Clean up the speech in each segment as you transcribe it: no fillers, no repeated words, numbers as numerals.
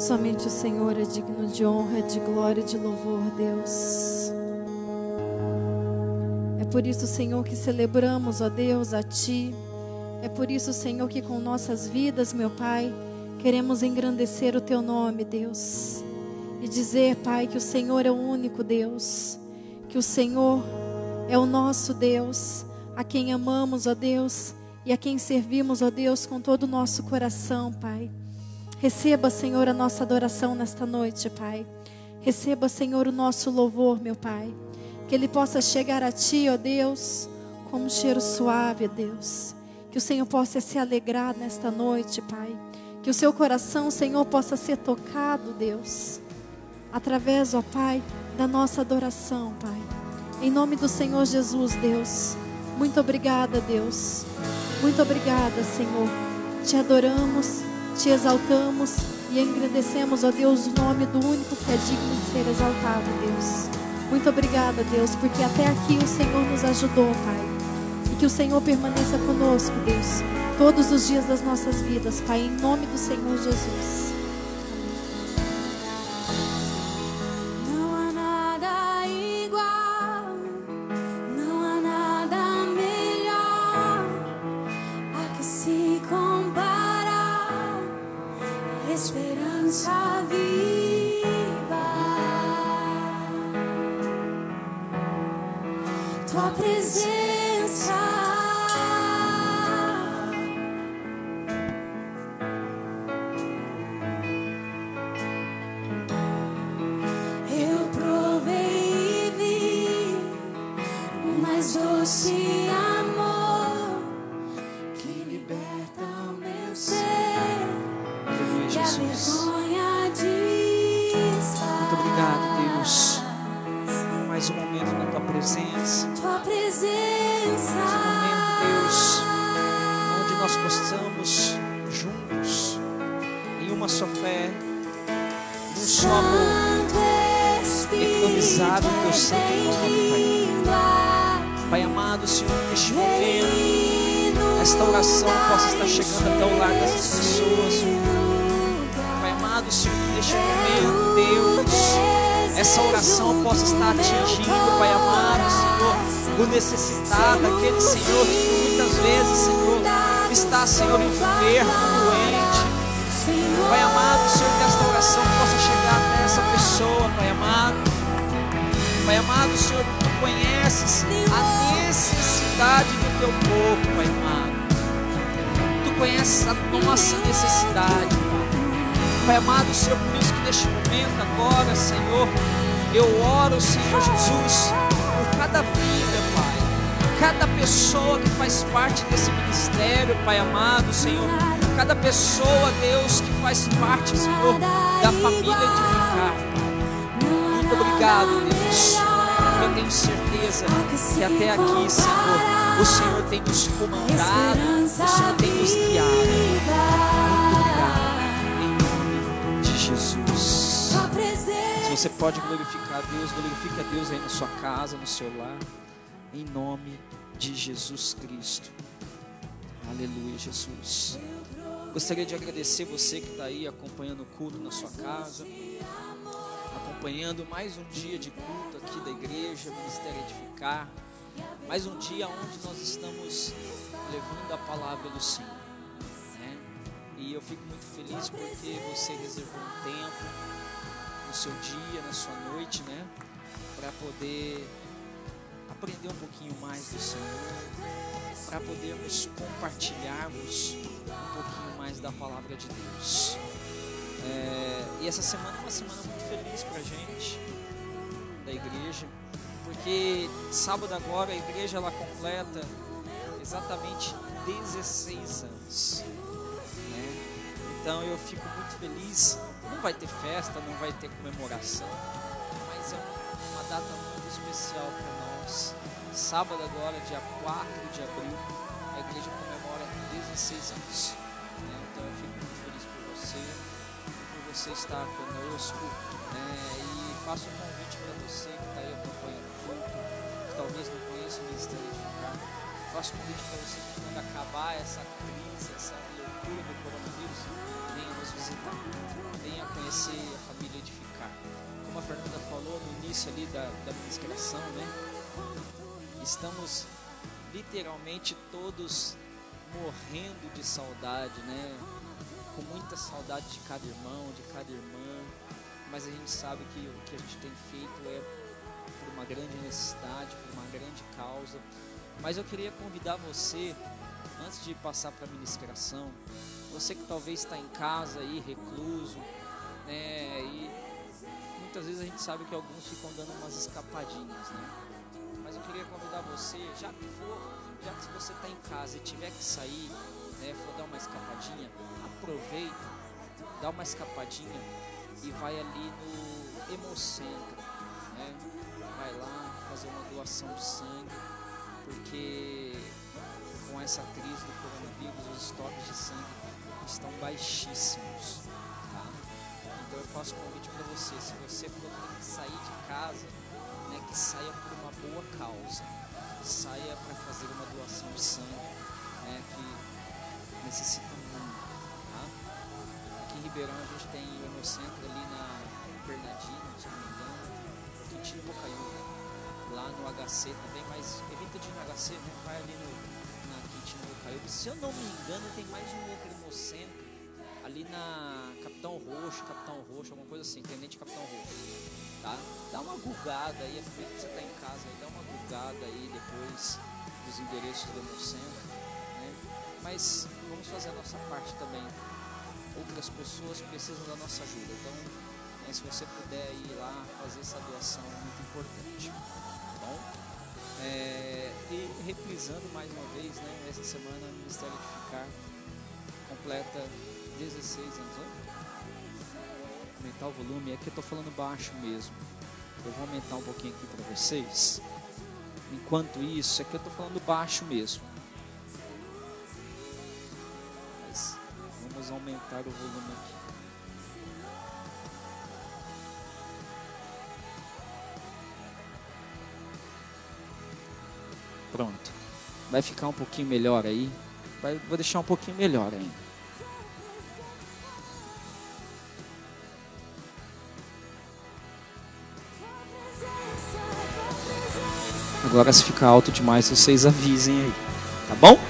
Somente o Senhor é digno de honra, de glória e de louvor, Deus. É por isso, Senhor, que celebramos, ó Deus, a Ti. É por isso, Senhor, que com nossas vidas, meu Pai, queremos engrandecer o Teu nome, Deus. E dizer, Pai, que o Senhor é o único Deus. Que o Senhor é o nosso Deus, a quem amamos, ó Deus, e a quem servimos, ó Deus, com todo o nosso coração, Pai. Receba, Senhor, a nossa adoração nesta noite, Pai. Receba, Senhor, o nosso louvor, meu Pai. Que ele possa chegar a Ti, ó Deus, como um cheiro suave, ó Deus. Que o Senhor possa se alegrar nesta noite, Pai. Que o seu coração, Senhor, possa ser tocado, Deus, através, ó Pai, da nossa adoração, Pai. Em nome do Senhor Jesus, Deus. Muito obrigada, Deus. Muito obrigada, Senhor. Te adoramos, te exaltamos e engrandecemos, ó Deus, o nome do único que é digno de ser exaltado, Deus. Muito obrigada, Deus, porque até aqui o Senhor nos ajudou, Pai. E que o Senhor permaneça conosco, Deus, todos os dias das nossas vidas, Pai, em nome do Senhor Jesus. Esperança viva, tua presença, eu provei e vi o mais doce amor que liberta o meu ser. Jesus. Muito obrigado, Deus, por mais um momento na Tua presença. Mais um momento, Deus, onde nós possamos juntos, em uma só fé, num só amor, economizado em Teu santo nome, Pai. Pai amado, Senhor, neste momento, esta oração possa estar chegando até o lar dessas pessoas. Senhor, que neste momento, Deus, essa oração possa estar atingindo, Pai amado, Senhor, o necessitado, aquele, Senhor, que muitas vezes, Senhor, está, Senhor, enfermo, doente. Pai amado, Senhor, que esta oração possa chegar até essa pessoa, Pai amado. Pai amado, Senhor, Tu conheces a necessidade do Teu povo, Pai amado. Tu conheces a nossa necessidade, Pai amado, Senhor, por isso que neste momento agora, Senhor, eu oro, Senhor Jesus, por cada vida, Pai, cada pessoa que faz parte desse ministério, Pai amado, Senhor, cada pessoa, Deus, que faz parte, Senhor, da família de Ricardo. Muito obrigado, Deus. Eu tenho certeza que até aqui, Senhor, o Senhor tem nos comandado, o Senhor tem nos guiado. Muito obrigado. Jesus. Se você pode glorificar a Deus, glorifique a Deus aí na sua casa, no seu lar, em nome de Jesus Cristo. Aleluia, Jesus. Gostaria de agradecer você que está aí acompanhando o culto na sua casa, acompanhando mais um dia de culto aqui da igreja, Ministério Edificar, mais um dia onde nós estamos levando a palavra do Senhor. E eu fico muito feliz porque você reservou um tempo no seu dia, na sua noite, né? Para poder aprender um pouquinho mais do Senhor, para podermos compartilharmos um pouquinho mais da palavra de Deus. E essa semana é uma semana muito feliz para a gente, da igreja, porque sábado agora a igreja ela completa exatamente 16 anos. Então eu fico muito feliz. Não vai ter festa, não vai ter comemoração, mas é uma data muito especial para nós. Sábado agora, dia 4 de abril, a igreja comemora 16 anos. Então eu fico muito feliz por você estar conosco. E faço um convite para você que está aí acompanhando o culto, que talvez não conheça o Ministério Edificar. faço convite para você que quando acabar essa crise, essa loucura do coronavírus, venha nos visitar, venha conhecer a família Edificar. Como a Fernanda falou no início ali da ministração, né? Estamos literalmente todos morrendo de saudade, né? Com muita saudade de cada irmão, de cada irmã, mas a gente sabe que o que a gente tem feito é por uma grande necessidade, por uma grande causa. Mas eu queria convidar você, antes de passar para a ministração, você que talvez está em casa aí, recluso, né? E muitas vezes a gente sabe que alguns ficam dando umas escapadinhas, né? Mas eu queria convidar você, já que você está em casa e tiver que sair, né, for dar uma escapadinha, aproveita, dá uma escapadinha e vai ali no Hemocentro, né? Vai lá fazer uma doação de sangue, porque com essa crise do coronavírus os estoques de sangue estão baixíssimos, tá? Então eu faço convite para você, se você for ter que sair de casa, né, que saia por uma boa causa, saia para fazer uma doação de sangue, né, que necessita muito, tá? Aqui em Ribeirão a gente tem o Hemocentro ali na Bernardina, se não me engano, Quintino Bocaiúva, lá no HC também, mas evita de ir no HC, né? Vai ali na Quintino Bocaiúva. Se eu não me engano, tem mais um outro Hemocentro ali na Capitão Roxo, alguma coisa assim, Tenente Capitão Roxo, tá? Dá uma googada aí, aproveita que você tá em casa aí, dá uma googada aí depois dos endereços do Hemocentro, né? Mas vamos fazer a nossa parte também. Outras pessoas precisam da nossa ajuda, então, né, se você puder ir lá fazer essa doação é muito importante, tá bom? E reprisando mais uma vez, né, essa semana o Ministério Edificar completa 16 anos. Vou aumentar o volume, é que eu tô falando baixo mesmo. Eu vou aumentar um pouquinho aqui para vocês. Enquanto isso, é que eu tô falando baixo mesmo. Mas vamos aumentar o volume aqui. Pronto. Vai ficar um pouquinho melhor aí. Vou deixar um pouquinho melhor ainda. Agora, se ficar alto demais, vocês avisem aí, tá bom?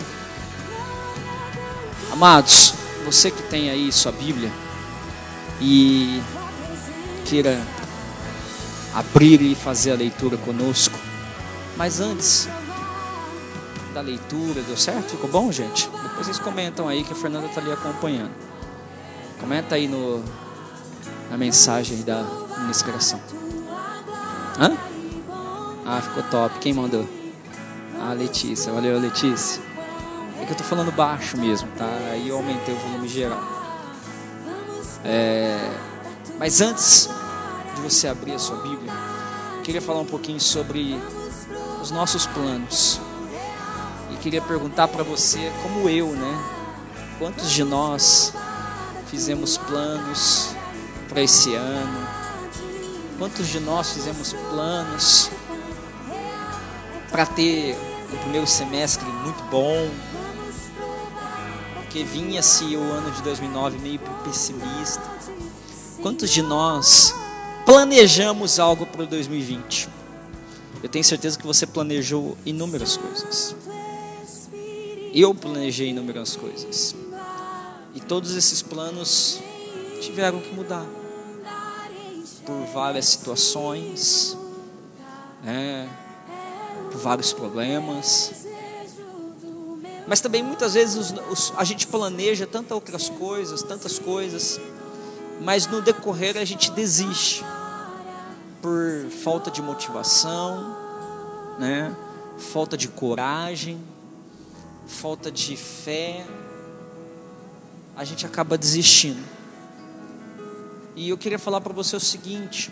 Amados, você que tem aí sua Bíblia e queira abrir e fazer a leitura conosco, mas antes da leitura, deu certo? Ficou bom, gente? Depois vocês comentam aí que a Fernanda está ali acompanhando. Comenta aí na mensagem da ministração. Hã? Ah, ficou top. Quem mandou? Ah, Letícia. Valeu, Letícia. É que eu tô falando baixo mesmo, tá? Aí eu aumentei o volume geral. Mas antes de você abrir a sua Bíblia, eu queria falar um pouquinho sobre os nossos planos. E queria perguntar para você, como eu, né? Quantos de nós fizemos planos para esse ano? Quantos de nós fizemos planos para ter um primeiro semestre muito bom, porque vinha-se o ano de 2009 meio pessimista? Quantos de nós planejamos algo para o 2020? Eu tenho certeza que você planejou inúmeras coisas. Eu planejei inúmeras coisas. E todos esses planos tiveram que mudar por várias situações, né? Por vários problemas, mas também muitas vezes a gente planeja tantas coisas, mas no decorrer a gente desiste por falta de motivação, né? Falta de coragem, falta de fé, a gente acaba desistindo. E eu queria falar para você o seguinte: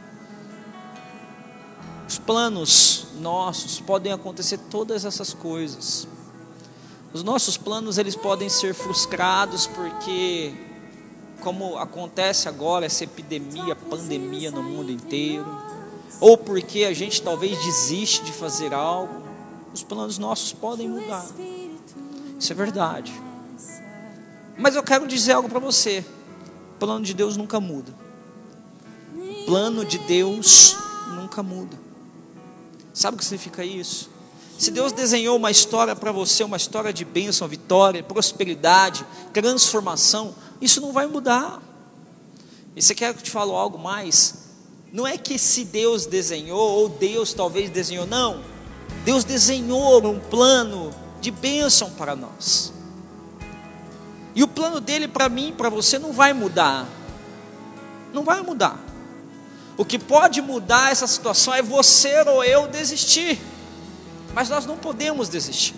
os planos nossos podem acontecer todas essas coisas. Os nossos planos, eles podem ser frustrados porque, como acontece agora essa pandemia no mundo inteiro, ou porque a gente talvez desiste de fazer algo, Os planos nossos podem mudar. Isso é verdade. Mas eu quero dizer algo para você. O plano de Deus nunca muda. O plano de Deus nunca muda. Sabe o que significa isso? Se Deus desenhou uma história para você, uma história de bênção, vitória, prosperidade, transformação, isso não vai mudar. E você quer que eu te fale algo mais? Não é que se Deus desenhou, ou Deus talvez desenhou, não. Deus desenhou um plano de bênção para nós. E o plano dele para mim, para você, não vai mudar. Não vai mudar. O que pode mudar essa situação é você ou eu desistir. Mas nós não podemos desistir.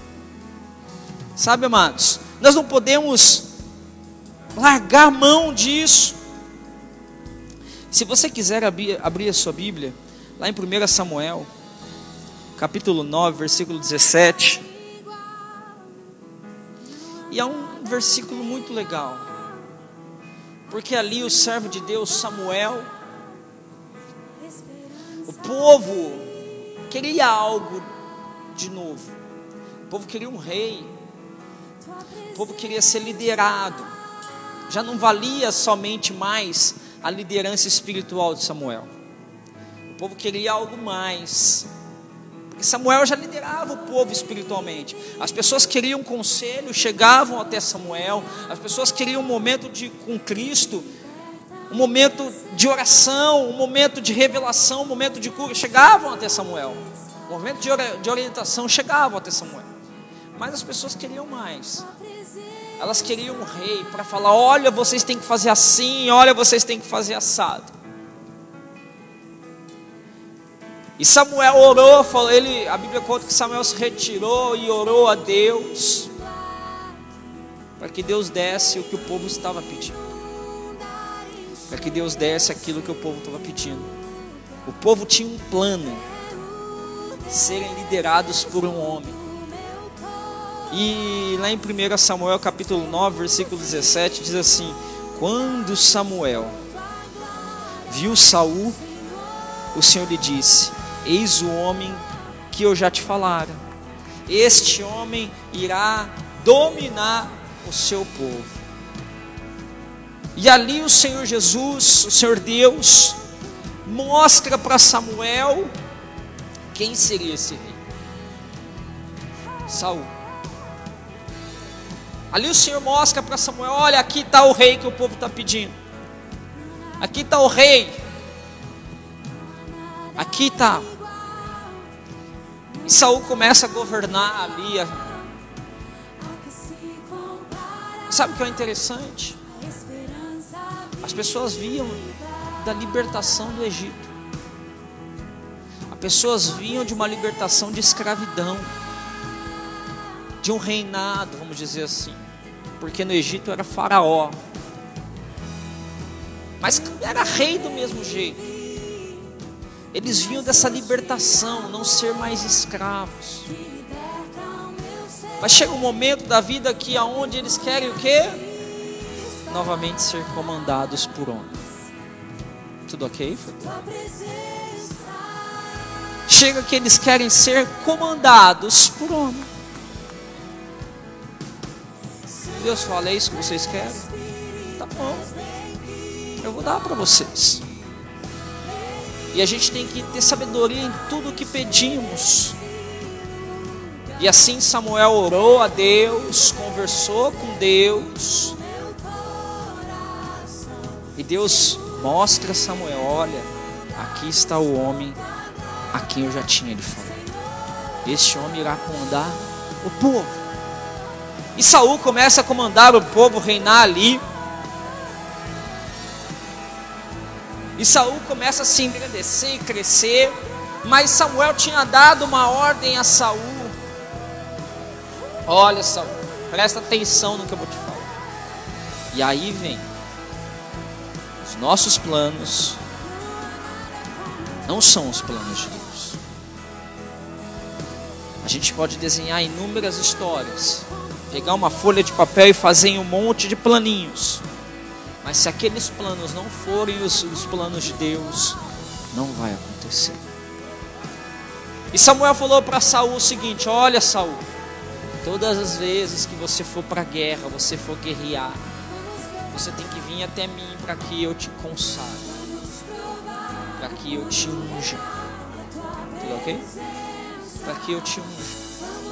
Sabe, amados? Nós não podemos largar mão disso. Se você quiser abrir a sua Bíblia, lá em 1 Samuel, capítulo 9, versículo 17. E é um versículo muito legal. Porque ali o servo de Deus, Samuel, o povo queria algo de novo. O povo queria um rei. O povo queria ser liderado. Já não valia somente mais a liderança espiritual de Samuel. O povo queria algo mais. Porque Samuel já liderava o povo espiritualmente. As pessoas queriam conselho, chegavam até Samuel. As pessoas queriam um momento com Cristo, um momento de oração, um momento de revelação, um momento de cura, chegavam até Samuel. Um momento de orientação, chegavam até Samuel. Mas as pessoas queriam mais. Elas queriam um rei para falar: olha, vocês têm que fazer assim, olha, vocês têm que fazer assado. E Samuel orou, a Bíblia conta que Samuel se retirou e orou a Deus, para que Deus desse o que o povo estava pedindo. Para que Deus desse aquilo que o povo estava pedindo. O povo tinha um plano: serem liderados por um homem. E lá em 1 Samuel capítulo 9, versículo 17, diz assim: quando Samuel viu Saul, o Senhor lhe disse: eis o homem que eu já te falara. Este homem irá dominar o seu povo. E ali o Senhor Jesus, o Senhor Deus, mostra para Samuel quem seria esse rei. Saul. Ali o Senhor mostra para Samuel: olha, aqui está o rei que o povo está pedindo. Aqui está o rei. Aqui está. E Saul começa a governar ali. Sabe o que é interessante? As pessoas viam da libertação do Egito. As pessoas vinham de uma libertação de escravidão, de um reinado, vamos dizer assim, porque no Egito era faraó, mas era rei do mesmo jeito. Eles vinham dessa libertação, não ser mais escravos. Mas chega um momento da vida aqui aonde eles querem o quê? Novamente ser comandados por homem. Tudo ok? Chega que eles querem ser comandados por homem. Deus fala: é isso que vocês querem? Tá bom, eu vou dar para vocês. E a gente tem que ter sabedoria em tudo o que pedimos. E assim Samuel orou a Deus, conversou com Deus. E Deus mostra a Samuel: olha, aqui está o homem a quem eu já tinha lhe falado. Este homem irá comandar o povo. E Saul começa a comandar o povo, reinar ali. E Saul começa a se engrandecer e crescer. Mas Samuel tinha dado uma ordem a Saul: olha, Saul, presta atenção no que eu vou te falar. E aí vem: os nossos planos não são os planos de Deus. A gente pode desenhar inúmeras histórias, pegar uma folha de papel e fazer um monte de planinhos, mas se aqueles planos não forem os planos de Deus, não vai acontecer. E Samuel falou para Saul o seguinte: olha, Saul, todas as vezes que você for para a guerra, você for guerrear, você tem que vir até mim para que eu te consagre, para que eu te unja. Tudo ok? Para que eu te unja.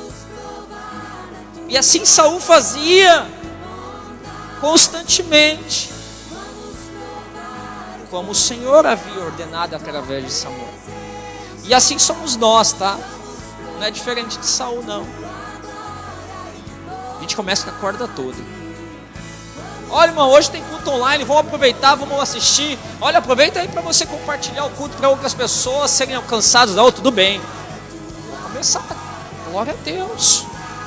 E assim Saul fazia constantemente, como o Senhor havia ordenado através de Samuel. E assim somos nós, tá? Não é diferente de Saul, não. A gente começa com a corda toda. Olha, irmão, hoje tem culto online, vamos aproveitar, vamos assistir. Olha, aproveita aí para você compartilhar o culto para outras pessoas serem alcançadas. Não, tudo bem. Vamos começar. Glória a Deus.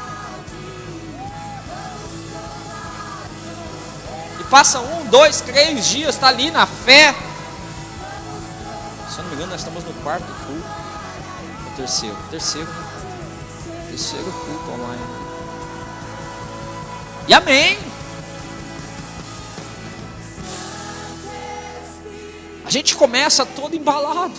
E passa 1, 2, 3 dias, está ali na fé. Se eu não me engano, nós estamos no quarto culto. O terceiro culto online. E amém. A gente começa todo embalado.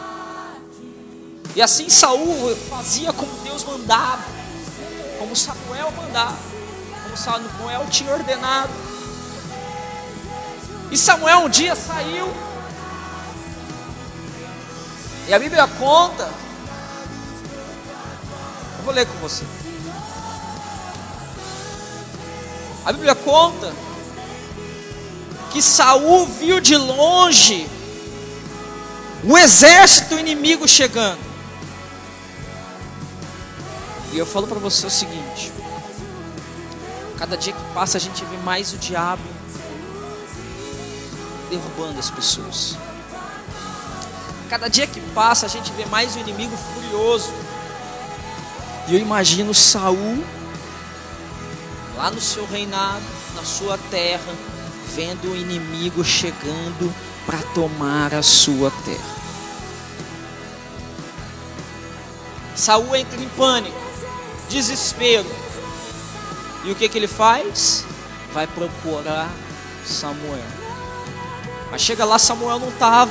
E assim Saul fazia como Deus mandava, como Samuel mandava, como Samuel tinha ordenado. E Samuel um dia saiu, e a Bíblia conta, eu vou ler com você. A Bíblia conta que Saul viu de longe o exército inimigo chegando. E eu falo para você o seguinte: cada dia que passa a gente vê mais o diabo derrubando as pessoas. Cada dia que passa a gente vê mais o inimigo furioso. E eu imagino Saul lá no seu reinado, na sua terra, vendo o inimigo chegando para tomar a sua terra. Saul entra em pânico, desespero. E o que ele faz? Vai procurar Samuel. Mas chega lá, Samuel não estava.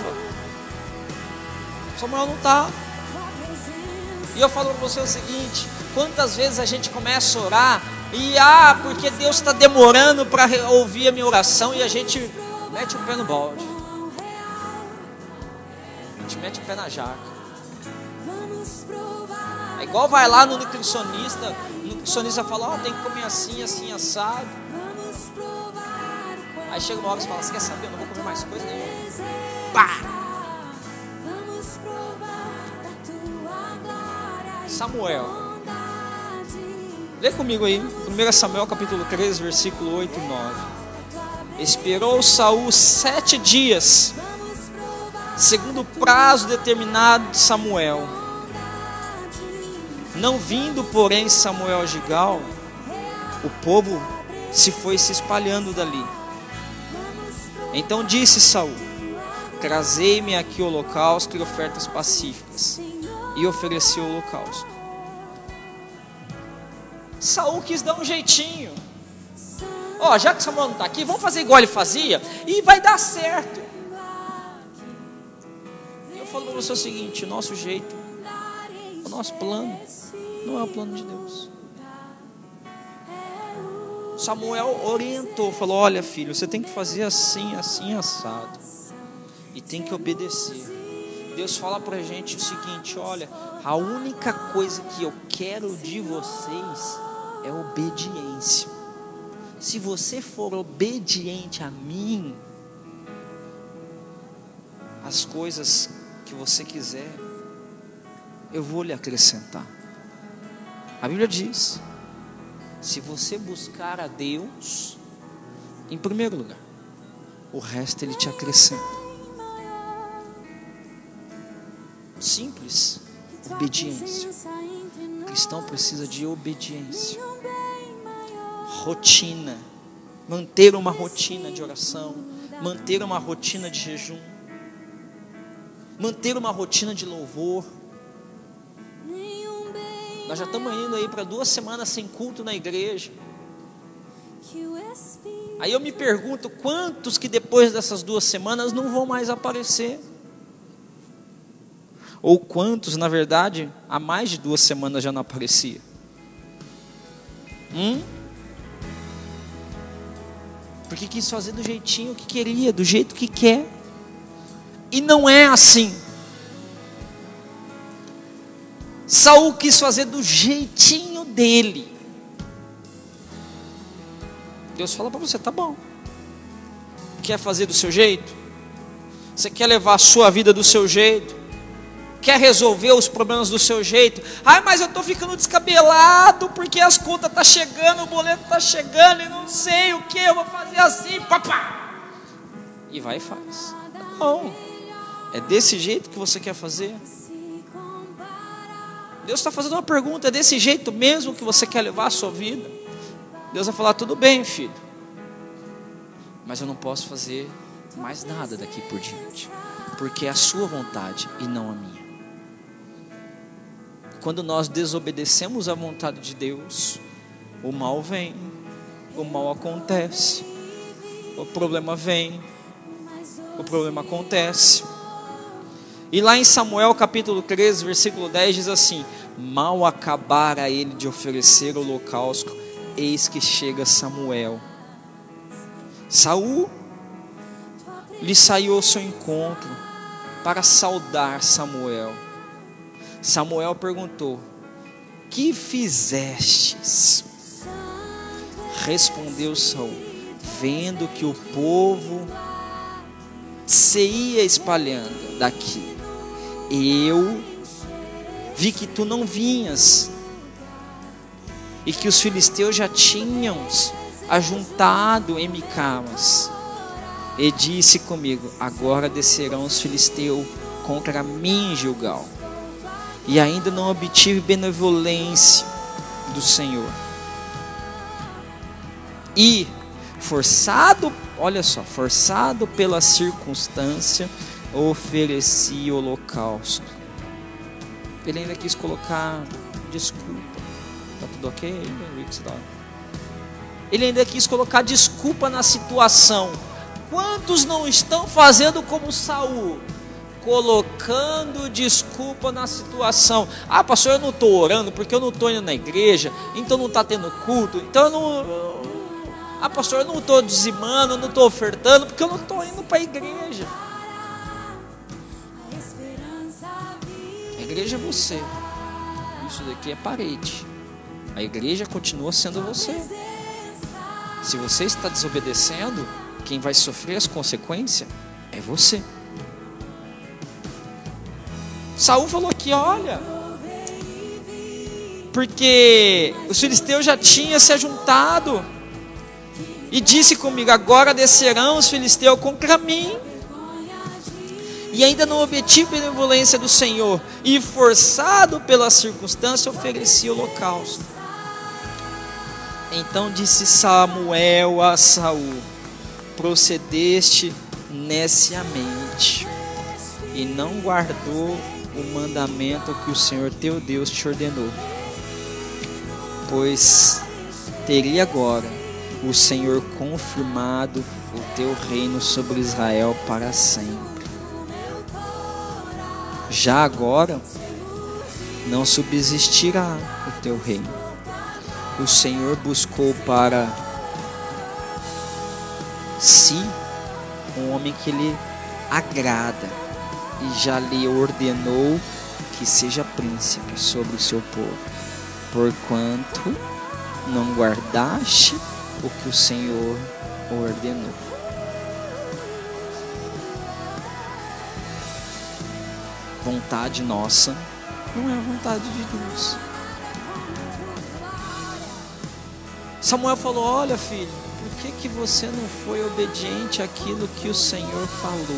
E eu falo para você o seguinte: quantas vezes a gente começa a orar e porque Deus está demorando para ouvir a minha oração, e a gente mete o pé no balde, a gente mete o pé na jaca. É igual vai lá no nutricionista, o nutricionista fala: tem que comer assim, assim, assado. Aí chega uma hora e você fala: você quer saber, eu não vou comer mais coisa nenhuma. Pá! Samuel, lê comigo aí, 1 Samuel capítulo 3, versículo 8 e 9. Esperou Saul 7 dias, segundo o prazo determinado de Samuel. Não vindo, porém, Samuel a Gigal, o povo se foi se espalhando dali. Então disse Saul: trazei-me aqui holocausto e ofertas pacíficas. E ofereceu o holocausto. Saul quis dar um jeitinho. Já que Samuel não está aqui, vamos fazer igual ele fazia e vai dar certo. E eu falo para você o seguinte: o nosso jeito, o nosso plano não é o plano de Deus. Samuel orientou, falou: olha, filho, você tem que fazer assim, assim, assado, e tem que obedecer. Deus fala pra gente o seguinte: olha, a única coisa que eu quero de vocês é obediência. Se você for obediente a mim, as coisas que você quiser, eu vou lhe acrescentar. A Bíblia diz: se você buscar a Deus em primeiro lugar, o resto Ele te acrescenta. Simples, obediência. O cristão precisa de obediência. Rotina. Manter uma rotina de oração. Manter uma rotina de jejum. Manter uma rotina de louvor. Nós já estamos indo aí para 2 semanas sem culto na igreja. Aí eu me pergunto: quantos que depois dessas 2 semanas não vão mais aparecer? Ou quantos, na verdade, há mais de 2 semanas já não aparecia? Porque quis fazer do jeitinho que queria, do jeito que quer. E não é assim. Saul quis fazer do jeitinho dele. Deus fala para você, tá bom. Quer fazer do seu jeito? Você quer levar a sua vida do seu jeito? Quer resolver os problemas do seu jeito? Ai, mas eu estou ficando descabelado porque as contas estão chegando, o boleto está chegando e não sei o que, eu vou fazer assim, papá. E vai e faz. Não, é desse jeito que você quer fazer? Deus está fazendo uma pergunta, é desse jeito mesmo que você quer levar a sua vida? Deus vai falar, tudo bem, filho, mas eu não posso fazer mais nada daqui por diante, porque é a sua vontade e não a minha. Quando nós desobedecemos a vontade de Deus, o mal vem, o mal acontece, o problema vem, o problema acontece. E lá em Samuel capítulo 13, versículo 10 diz assim: mal acabara ele de oferecer o holocausto, eis que chega Samuel. Saul lhe saiu ao seu encontro para saudar Samuel. Samuel perguntou: que fizestes? Respondeu Saul: vendo que o povo se ia espalhando daqui, eu vi que tu não vinhas, e que os filisteus já tinham ajuntado em Micamas, e disse comigo: agora descerão os filisteus contra mim em Gilgal, e ainda não obtive benevolência do Senhor. E forçado, olha só, forçado pela circunstância, ofereci holocausto. Ele ainda quis colocar desculpa. Tá tudo ok? Ele ainda quis colocar desculpa na situação. Quantos não estão fazendo como Saul? Colocando desculpa na situação. Ah, pastor, eu não estou orando porque eu não estou indo na igreja, então não está tendo culto, então eu não... Ah, pastor, eu não estou dizimando, eu não estou ofertando porque eu não estou indo para a igreja. A igreja é você. Isso daqui é parede. A igreja continua sendo você. Se você está desobedecendo, quem vai sofrer as consequências é você. Saul falou aqui, olha, porque os filisteus já tinham se ajuntado, e disse comigo: agora descerão os filisteus contra mim, e ainda não obtive benevolência do Senhor, e forçado pela circunstância ofereci o holocausto. Então disse Samuel a Saul: procedeste neciamente, e não guardou o mandamento que o Senhor teu Deus te ordenou, pois teria agora o Senhor confirmado o teu reino sobre Israel para sempre. Já agora não subsistirá o teu reino. O Senhor buscou para si um homem que lhe agrada, e já lhe ordenou que seja príncipe sobre o seu povo, porquanto não guardaste o que o Senhor ordenou. Vontade nossa não é a vontade de Deus. Samuel falou: olha, filho, por que você não foi obediente àquilo que o Senhor falou?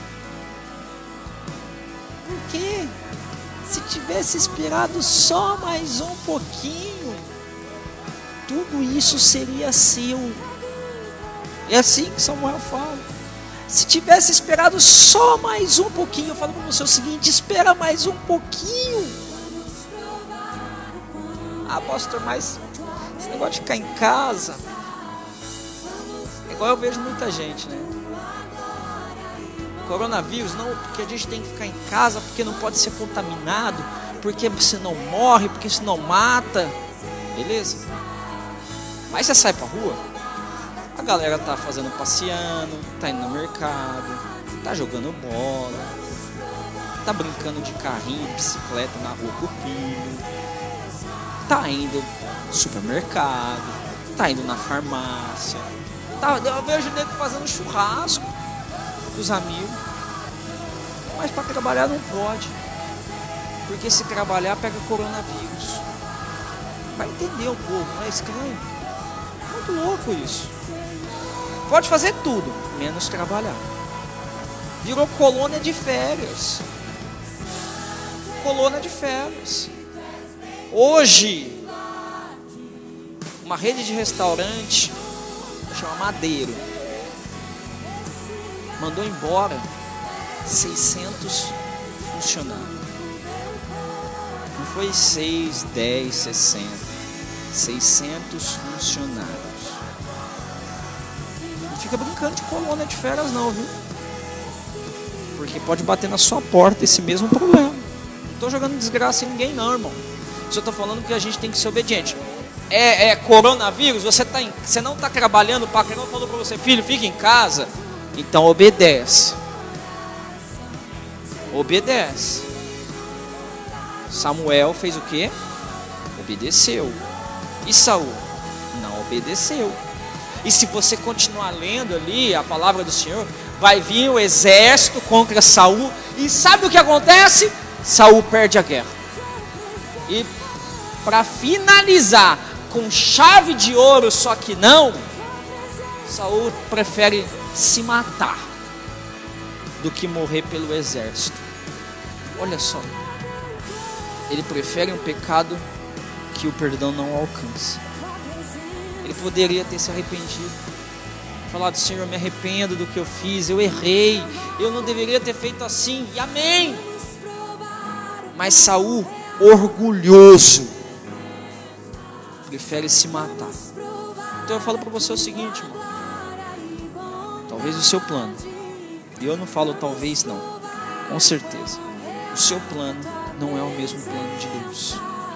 Porque se tivesse esperado só mais um pouquinho, tudo isso seria seu. É assim que Samuel fala. Se tivesse esperado só mais um pouquinho, eu falo para você o seguinte: espera mais um pouquinho. Ah, pastor, mas esse negócio de ficar em casa, é igual eu vejo muita gente, né? Coronavírus, não, porque a gente tem que ficar em casa, porque não pode ser contaminado, porque você não morre, porque você não mata. Beleza? Mas você sai pra rua, a galera tá passeando, tá indo no mercado, tá jogando bola, tá brincando de carrinho, de bicicleta na rua com o filho, tá indo no supermercado, tá indo na farmácia, eu vejo nego fazendo churrasco com os amigos, mas para trabalhar não pode, porque se trabalhar pega coronavírus. Vai entender o povo, não é estranho? Muito louco isso. Pode fazer tudo, menos trabalhar. Virou colônia de férias. Colônia de férias. Hoje, uma rede de restaurante, chama Madeiro, mandou embora 600 funcionários. Não foi 6, 10, 60. 600 funcionários. Não fica brincando de colônia de férias não, viu? Porque pode bater na sua porta esse mesmo problema. Não estou jogando desgraça em ninguém não, irmão. Só estou falando que a gente tem que ser obediente. Coronavírus, você não está trabalhando, o patrão falou para você, filho, fica em casa. Então obedece. Obedece. Samuel fez o quê? Obedeceu. E Saul? Não obedeceu. E se você continuar lendo ali a palavra do Senhor, vai vir o exército contra Saul. E sabe o que acontece? Saul perde a guerra. E para finalizar com chave de ouro, só que não, Saul prefere se matar do que morrer pelo exército. Olha só. Ele prefere um pecado que o perdão não alcança. Ele poderia ter se arrependido, falado, Senhor, eu me arrependo do que eu fiz, eu errei, eu não deveria ter feito assim, e amém. Mas Saul, orgulhoso, prefere se matar. Então eu falo para você o seguinte, irmão, talvez o seu plano, e eu não falo talvez não, com certeza, o seu plano não é o mesmo plano de Deus.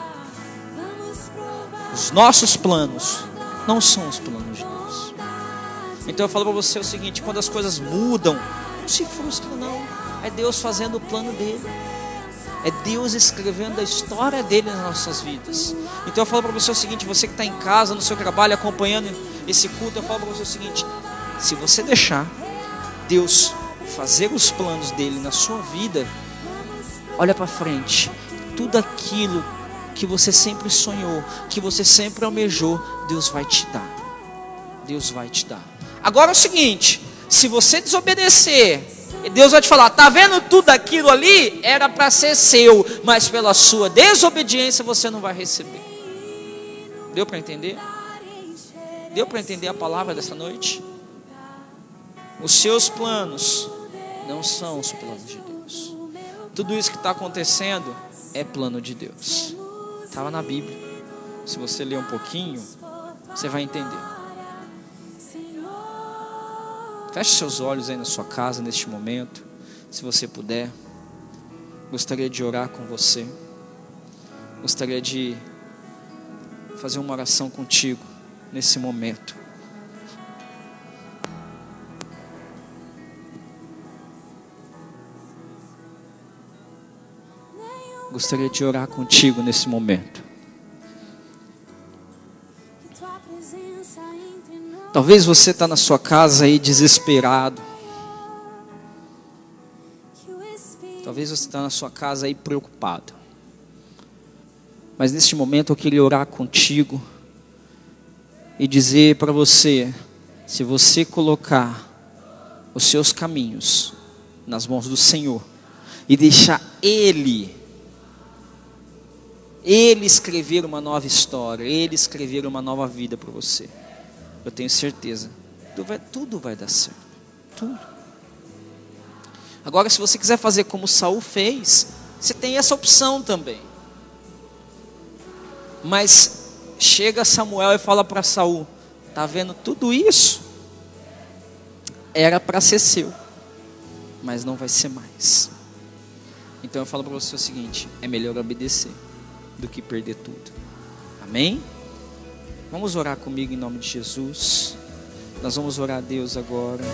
Os nossos planos não são os planos de Deus. Então eu falo para você o seguinte, quando as coisas mudam, não se frustre não. É Deus fazendo o plano dele. É Deus escrevendo a história dele nas nossas vidas. Então eu falo para você o seguinte, você que está em casa, no seu trabalho, acompanhando esse culto, eu falo para você o seguinte, se você deixar Deus fazer os planos dele na sua vida, olha para frente, tudo aquilo que você sempre sonhou, que você sempre almejou, Deus vai te dar. Deus vai te dar. Agora é o seguinte, se você desobedecer, Deus vai te falar, tá vendo tudo aquilo ali? Era para ser seu, mas pela sua desobediência você não vai receber. Deu para entender? Deu para entender a palavra dessa noite? Os seus planos não são os planos de Deus. Tudo isso que está acontecendo é plano de Deus. Estava na Bíblia. Se você ler um pouquinho, você vai entender. Feche seus olhos aí na sua casa neste momento, se você puder. Gostaria de orar com você. Gostaria de fazer uma oração contigo nesse momento. Gostaria de orar contigo nesse momento. Talvez você está na sua casa aí desesperado. Talvez você está na sua casa aí preocupado. Mas neste momento eu queria orar contigo e dizer para você, se você colocar os seus caminhos nas mãos do Senhor e deixar Ele escrever uma nova história, Ele escrever uma nova vida para você, eu tenho certeza, tudo vai dar certo, tudo. Agora, se você quiser fazer como Saul fez, você tem essa opção também. Mas chega Samuel e fala para Saul, tá vendo tudo isso? Era para ser seu. mas não vai ser mais. Então eu falo para você o seguinte: é melhor obedecer do que perder tudo. Amém? Vamos orar comigo em nome de Jesus. Nós vamos orar a Deus agora.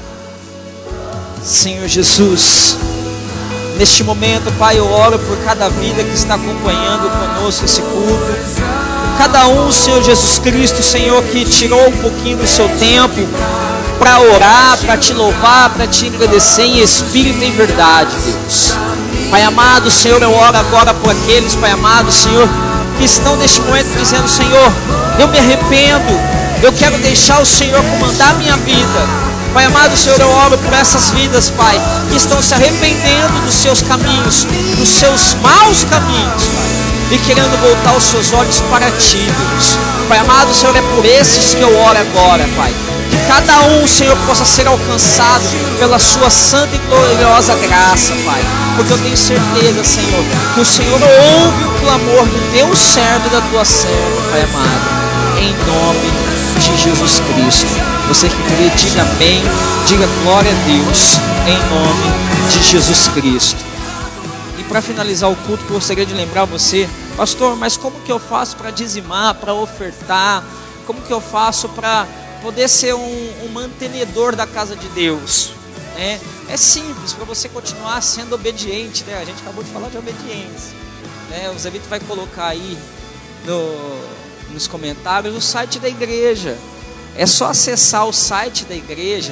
Senhor Jesus, neste momento, Pai, eu oro por cada vida que está acompanhando conosco esse culto. Cada um, Senhor Jesus Cristo, Senhor, que tirou um pouquinho do seu tempo para orar, para te louvar, para te agradecer em espírito e em verdade, Deus. Pai amado, Senhor, eu oro agora por aqueles, Pai amado, Senhor, que estão neste momento dizendo: Senhor, eu me arrependo, eu quero deixar o Senhor comandar a minha vida. Pai amado, Senhor, eu oro por essas vidas, Pai, que estão se arrependendo dos seus caminhos, dos seus maus caminhos, Pai, e querendo voltar os seus olhos para Ti, Deus. Pai amado, Senhor, é por esses que eu oro agora, Pai. Que cada um, Senhor, possa ser alcançado pela Sua santa e gloriosa graça, Pai. Porque eu tenho certeza, Senhor, que o Senhor ouve o clamor do Teu servo e da Tua serva, Pai amado. Em nome de Jesus Cristo. Você que crê, diga amém, diga glória a Deus, em nome de Jesus Cristo. E para finalizar o culto, eu gostaria de lembrar você: pastor, mas como que eu faço para dizimar, para ofertar? Como que eu faço para poder ser um mantenedor da casa de Deus? É simples, para você continuar sendo obediente, né? A gente acabou de falar de obediência, né? O Zé Vitor vai colocar aí nos comentários o site da igreja. É só acessar o site da igreja,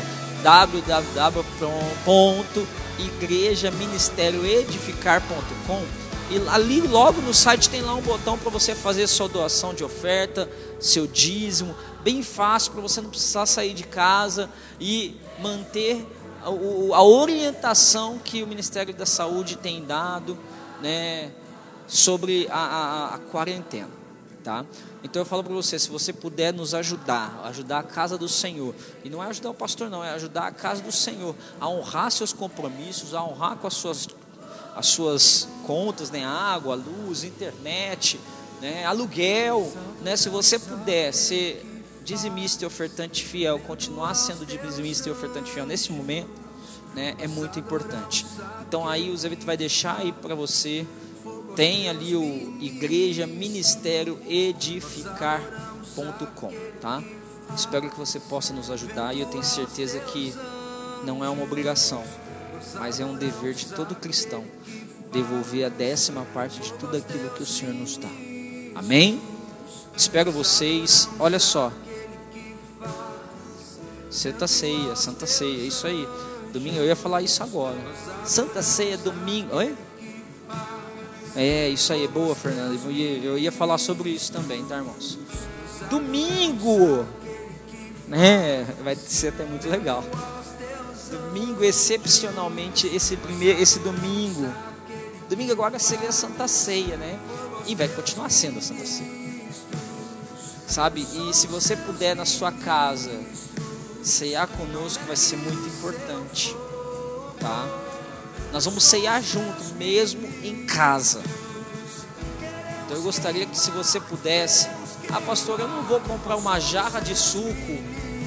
www.igrejaministerioedificar.com, e ali logo no site tem lá um botão para você fazer sua doação de oferta, seu dízimo, bem fácil, para você não precisar sair de casa e manter a orientação que o Ministério da Saúde tem dado, né, sobre a quarentena, tá? Então eu falo para você: se você puder nos ajudar a casa do Senhor, e não é ajudar o pastor não, é ajudar a casa do Senhor a honrar seus compromissos, a honrar com as suas contas, né, água, luz, internet, né, aluguel, né? Se você puder ser dizimista e ofertante fiel, continuar sendo dizimista e ofertante fiel nesse momento, né, é muito importante. Então aí o Zé Vitor vai deixar aí para você. Tem ali o Igreja Ministério Edificar.com, tá? Espero que você possa nos ajudar, e eu tenho certeza que não é uma obrigação, mas é um dever de todo cristão devolver a 10ª parte de tudo aquilo que o Senhor nos dá. Amém? Espero vocês. Olha só, Santa Ceia, isso aí. Domingo, eu ia falar isso agora. Santa Ceia, domingo. Oi? É, isso aí, boa, Fernanda. Eu ia falar sobre isso também, tá, irmãos? Domingo, né? Vai ser até muito legal. Domingo, excepcionalmente, esse domingo. Domingo agora seria a Santa Ceia, né? E vai continuar sendo a Santa Ceia, sabe? E se você puder na sua casa ceiar conosco, vai ser muito importante, tá? Nós vamos ceiar juntos, mesmo em casa. Então eu gostaria que, se você pudesse: ah, pastor, eu não vou comprar uma jarra de suco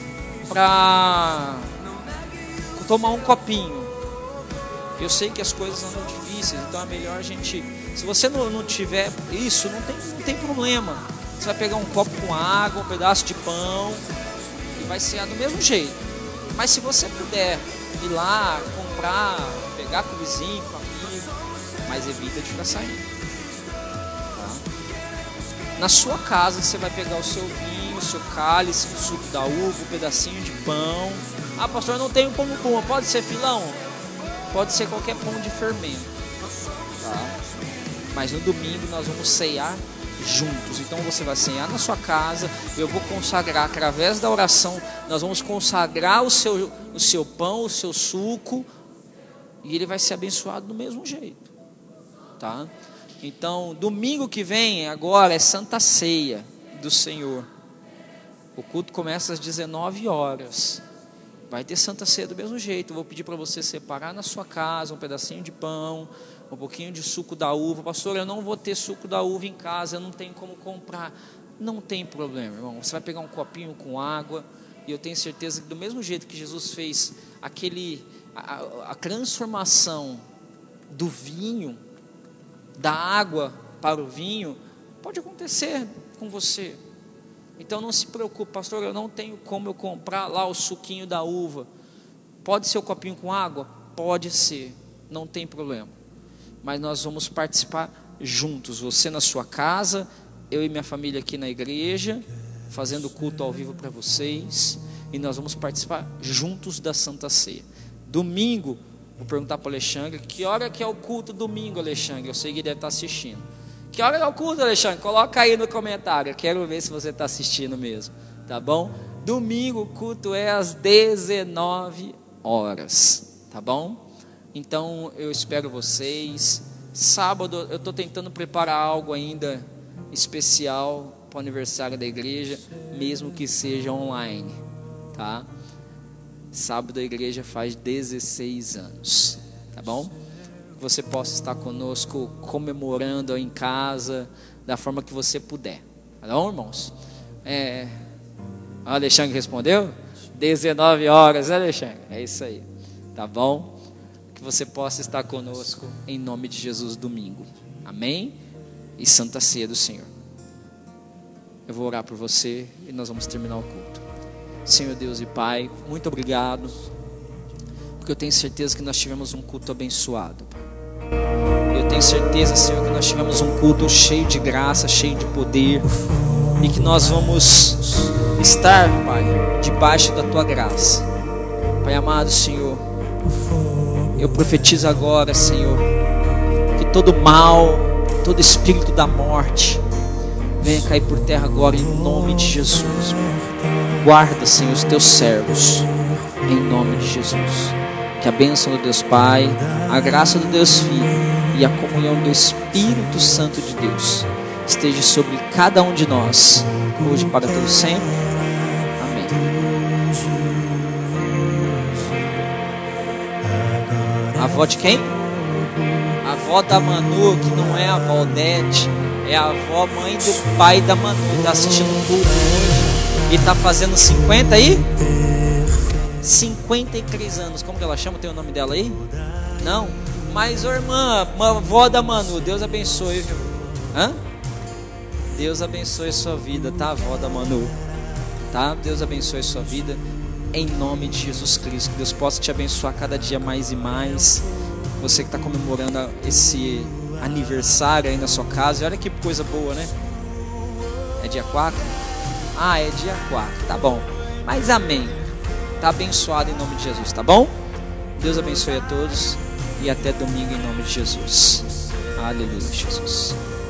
para tomar um copinho. Eu sei que as coisas andam difíceis, então é melhor a gente... Se você não tiver isso, não tem problema. Você vai pegar um copo com água, um pedaço de pão, e vai ceiar do mesmo jeito. Mas se você puder ir lá, comprar, pegar com o vizinho, com o amigo, mas evita de ficar saindo, tá? Na sua casa você vai pegar o seu vinho, o seu cálice, o suco da uva, um pedacinho de pão. Ah, pastor, eu não tenho pão. Pode ser filão? Pode ser qualquer pão de fermento, tá? Mas no domingo nós vamos ceiar juntos. Então você vai ceiar na sua casa. Eu vou consagrar através da oração. Nós vamos consagrar o seu pão, o seu suco, e ele vai ser abençoado do mesmo jeito, tá? Então domingo que vem agora é Santa Ceia do Senhor. O culto começa às 19 horas. Vai ter Santa Ceia do mesmo jeito. Eu vou pedir para você separar na sua casa um pedacinho de pão, um pouquinho de suco da uva. Pastor, eu não vou ter suco da uva em casa, eu não tenho como comprar. Não tem problema, irmão. Você vai pegar um copinho com água, e eu tenho certeza que do mesmo jeito que Jesus fez aquele a transformação do vinho, da água para o vinho, pode acontecer com você. Então não se preocupe, pastor, eu não tenho como eu comprar lá o suquinho da uva. Pode ser o copinho com água? Pode ser, não tem problema. Mas nós vamos participar juntos, você na sua casa, eu e minha família aqui na igreja, fazendo culto ao vivo para vocês, e nós vamos participar juntos da Santa Ceia. Domingo, vou perguntar para o Alexandre, que hora que é o culto domingo, Alexandre? Eu sei que ele deve estar assistindo. Que hora é o culto, Alexandre? Coloca aí no comentário, eu quero ver se você está assistindo mesmo, tá bom? Domingo o culto é às 19 horas, tá bom? Então eu espero vocês. Sábado eu estou tentando preparar algo ainda especial para o aniversário da igreja, mesmo que seja online, tá? Sábado a igreja faz 16 anos, tá bom? Que você possa estar conosco comemorando em casa, da forma que você puder, tá bom, irmãos? O Alexandre respondeu? 19 horas, né, Alexandre? É isso aí, tá bom? Que você possa estar conosco em nome de Jesus domingo, amém? E Santa Ceia do Senhor. Eu vou orar por você e nós vamos terminar o culto. Senhor Deus e Pai, muito obrigado, porque eu tenho certeza que nós tivemos um culto abençoado, Pai. Eu tenho certeza, Senhor, que nós tivemos um culto cheio de graça, cheio de poder, e que nós vamos estar, Pai, debaixo da Tua graça. Pai amado, Senhor, eu profetizo agora, Senhor, que todo mal, todo espírito da morte venha cair por terra agora em nome de Jesus. Guarda, Senhor, os Teus servos em nome de Jesus. Que a bênção do Deus Pai, a graça do Deus Filho e a comunhão do Espírito Santo de Deus esteja sobre cada um de nós, hoje para todo sempre. Amém. A avó de quem? A avó da Manu, que não é a avó Odete, é a avó mãe do pai da Manu. Está assistindo o culto hoje e está fazendo 53 anos. Como que ela chama? Tem o nome dela aí? Não? Mas, ô irmã, avó da Manu, Deus abençoe, viu? Hã? Deus abençoe a sua vida, tá, avó da Manu? Tá? Deus abençoe a sua vida em nome de Jesus Cristo. Que Deus possa te abençoar cada dia mais e mais. Você que está comemorando esse aniversário aí na sua casa. E olha que coisa boa, né? É dia 4? Ah, é dia 4, tá bom. Mas amém. Tá abençoado em nome de Jesus, tá bom? Deus abençoe a todos e até domingo em nome de Jesus. Aleluia, Jesus.